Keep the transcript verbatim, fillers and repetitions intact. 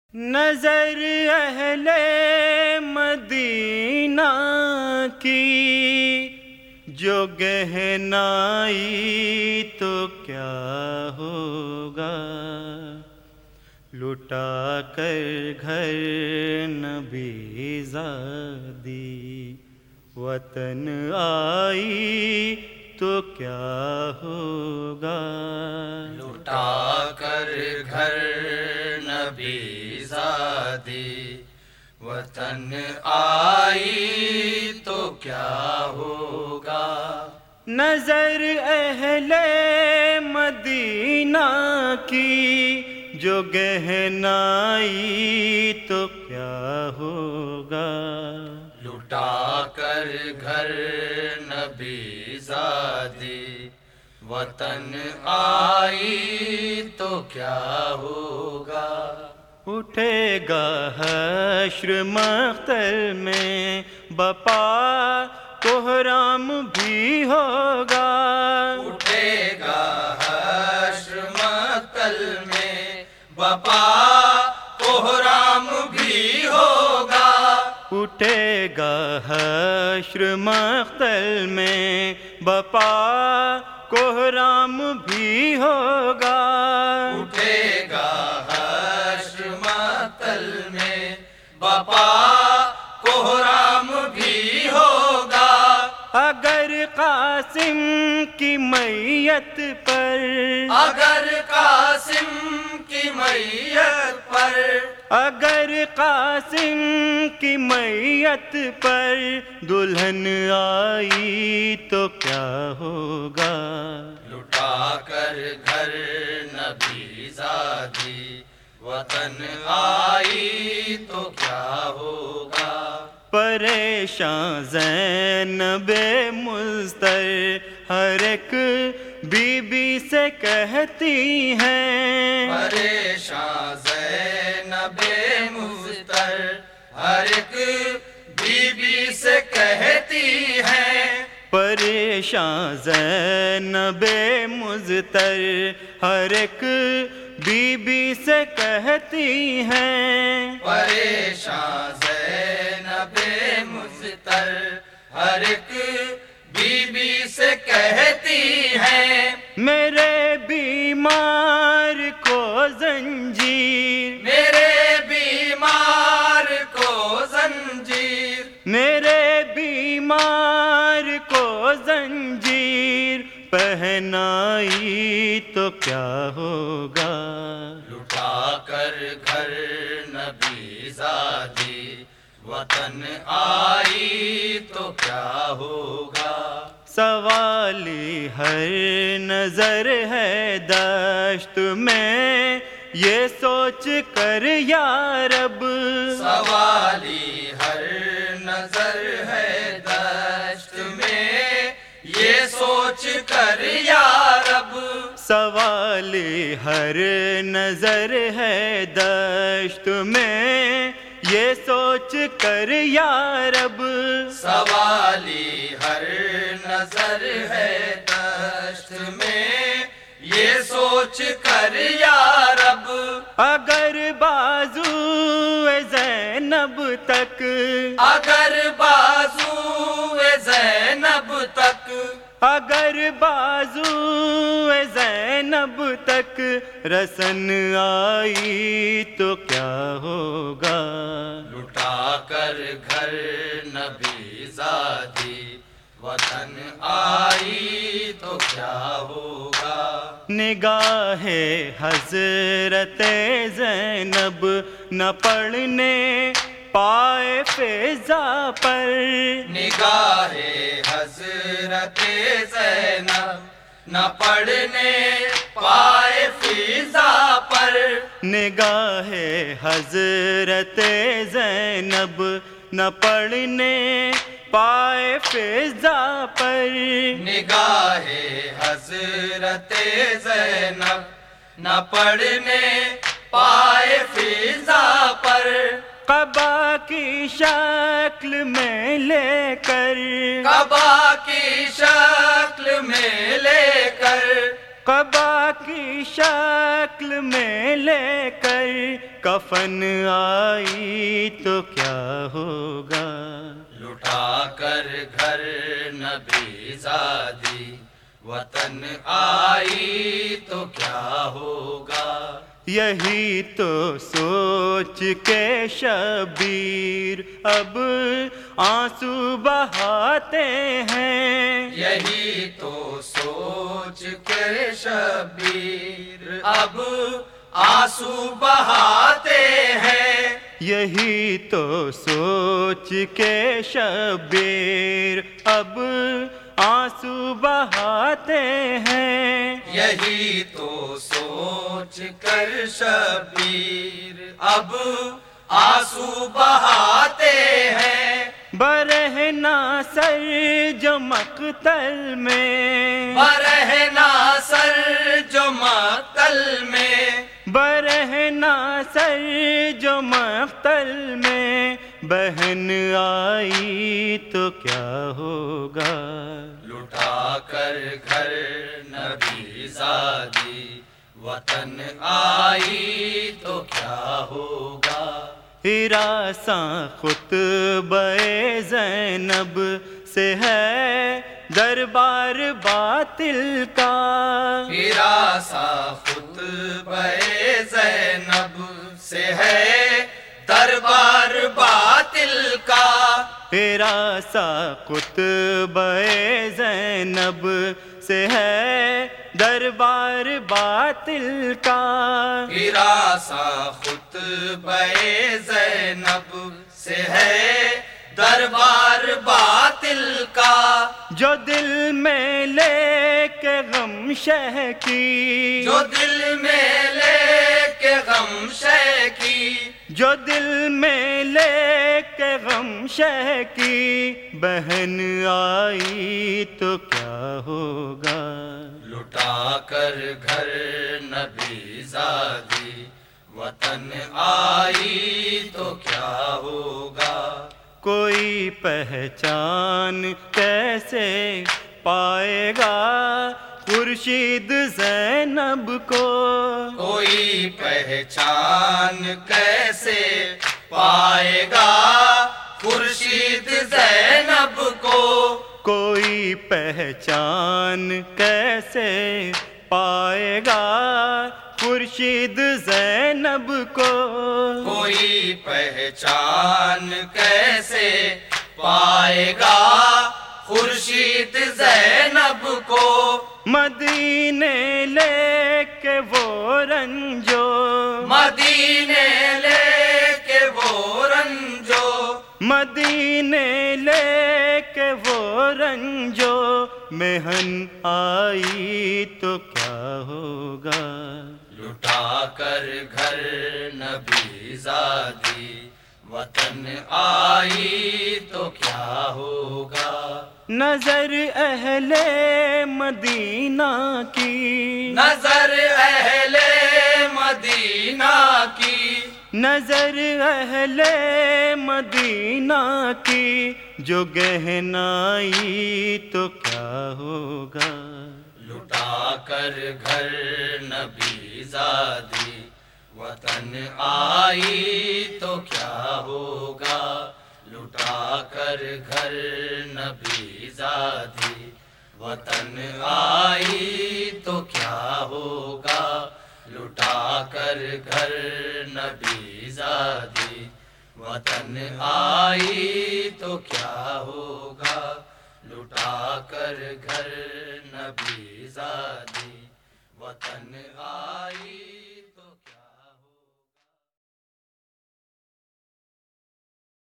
نظر اہل مدینہ کی جو گہنائی تو کیا ہوگا، لٹا کر گھر نبی زادی وطن آئی تو کیا ہوگا، لٹا کر گھر نبی زادی وطن آئی تو کیا ہوگا۔ نظر اہل مدینہ کی جو گہنائی تو کیا ہوگا، لٹا کر گھر نبی زادی وطن آئی تو کیا ہوگا۔ اٹھے گا حشر محشر میں بپا کوہرام بھی ہوگا، اٹھے گا حشر محشر میں بپا کوہرام بھی ہوگا، اٹھے گا حشر محشر میں بپا کوہرام بھی ہوگا، اٹھے گا حشر محشر میں بپا کوہرام بھی ہوگا۔ اگر قاسم کی میت پر اگر قاسم کی میت پر اگر قاسم کی میت پر دلہن آئی تو کیا ہوگا، لٹا کر گھر نبی زادی وطن آئی تو کیا ہوگا۔ پریشاں زینب مضطر ہر ایک بی بی سے کہتی ہیں، پریشاں زینب مضطر ہر ایک بی بی سے کہتی ہیں، پریشاں زینب مضطر ہر ایک بی بی سے کہتی ہیں، پریشاں زینب مضطر ہر ایک بی بی سے کہتی ہیں، میرے بیمار کو زنجیر میرے بیمار کو زنجیر میرے بیمار کو زنجیر پہنائی تو کیا ہوگا، لٹا کر گھر نبی زادی وطن آئی تو کیا ہوگا۔ سوالی ہر نظر ہے دشت میں یہ سوچ کر یا رب، سوالی ہر نظر ہے دشت میں یہ سوچ کر یا رب، سوالی ہر نظر ہے دشت میں یہ سوچ کر یا رب، سوالی ہر نظر ہے دشت میں یہ سوچ کر یا رب، اگر بازو زینب تک اگر بازو زینب تک اگر بازو زینب تک رسن آئی تو کیا ہوگا، لٹا کر گھر نبی زادی وطن آئی تو کیا ہوگا۔ نگاہ حضرت زینب نہ پڑھنے پائے فضا پر، نگاہ حضرت زینب نہ پڑھنے پائے فضا پر، نگاہ حضرت زینب نہ پڑھنے پائے فضا پر، نگاہ حضرت زینب نہ پڑھنے پائے فضا پر، قبا کی شکل میں لے کر قبا کی شکل میں لے کر قبا کی شکل میں لے کر کفن آئی تو کیا ہوگا؟ لٹا کر گھر نبی زادی وطن آئی تو کیا ہوگا؟ یہی تو سوچ کے شبیر اب آنسو بہاتے ہیں، یہی تو سوچ کے شبیر اب آنسو بہاتے ہیں، یہی تو سوچ کے شبیر اب آنسو بہاتے ہیں، یہی تو سوچ کر شبیر اب آنسو بہاتے ہیں، برہنا سر جو مقتل میں، برہنا سر جو مقتل میں، برہنا سر جو مقتل میں بہن آئی تو کیا ہوگا؟ لٹا کر گھر نبی زادی وطن آئی تو کیا ہوگا؟ ہراساں خطبہ زینب سے ہے دربار باطل کا، ہراساں خطبہ زینب سے ہے دربار باطل کا، ہراساں خطبہ زینب سے ہے دربار باطل کا، ہراساں خطبہ زینب سے ہے دربار باطل کا، جو دل میں لے کے غم شہ کی، جو دل میں لے کے غم شہ کی، جو دل میں لے کے غم شہ کی بہن آئی تو کیا ہوگا؟ لٹا کر گھر نبی زادی وطن آئی تو کیا ہوگا؟ کوئی پہچان کیسے پائے گا خورشید زینب کو؟ کوئی پہچان کیسے پائے گا خورشید زینب کو؟ کوئی پہچان کیسے پائے گا خورشید زینب کو؟ کوئی پہچان کیسے پائے گا خورشید زینب کو؟ مدینے لے کے وہ رنجو، مدینے لے کے وہ رنجو، مدینے لے کے وہ رنجو مہن آئی تو کیا ہوگا؟ لٹا کر گھر نبی زادی وطن آئی تو کیا ہوگا؟ نظر اہل مدینہ کی، نظر اہل مدینہ کی، نظر اہل مدینہ کی جو گہنائی تو کیا ہوگا؟ لٹا کر گھر نبی زادی وطن آئی تو کیا ہوگا؟ لٹا کر گھر نبی زادی وطن آئی تو کیا ہوگا؟ لٹا کر گھر نبی زادی وطن آئی تو کیا ہوگا؟ لٹا کر گھر نبی زادی وطن آئی